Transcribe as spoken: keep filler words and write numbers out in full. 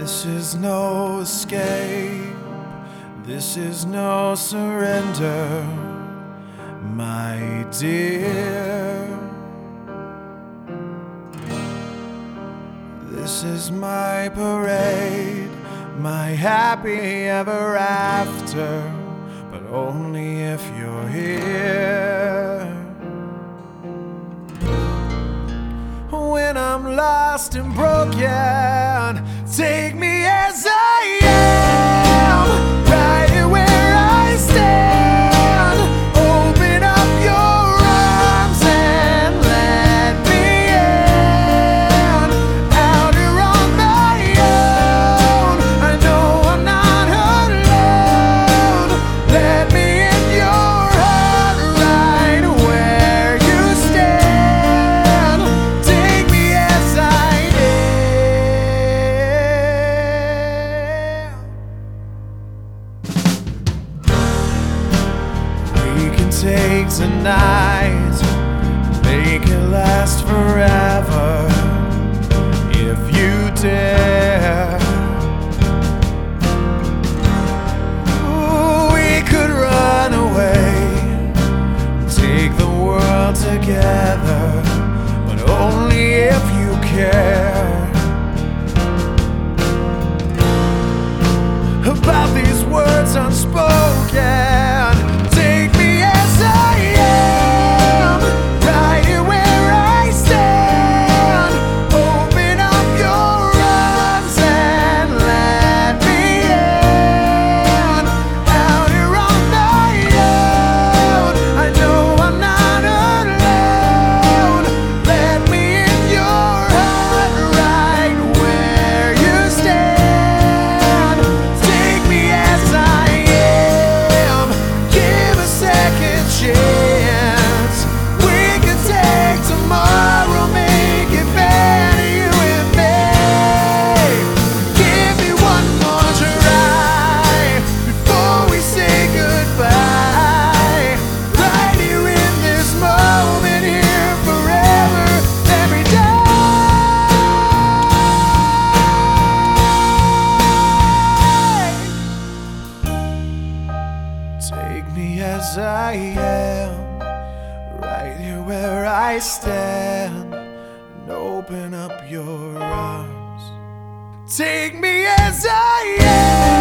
This is no escape, this is no surrender, my dear. This is my parade, my happy ever after, but only if you're here. When I'm lost and broken, take me as I am, right here where I stand. Open up your arms and let me in. Out here on my own, I know I'm not alone. Let me in your heart, right where you stand. Take me as I am. We can take tonight, make it last forever, if you dare. Ooh, we could run away, take the world together, but only if you care about these words unspoken. Take me as I am, right here where I stand. Open up your arms and let me in. Out here on my own, I know I'm not alone. Let me in your heart, right where you stand. Take me as I am, give a second chance. We can take tomorrow, make it better, you and me. Give me one more try before we say goodbye. Right here in this moment, here forever, every day. Take me as I am, right here where I stand, and open up your arms. Take me as I am.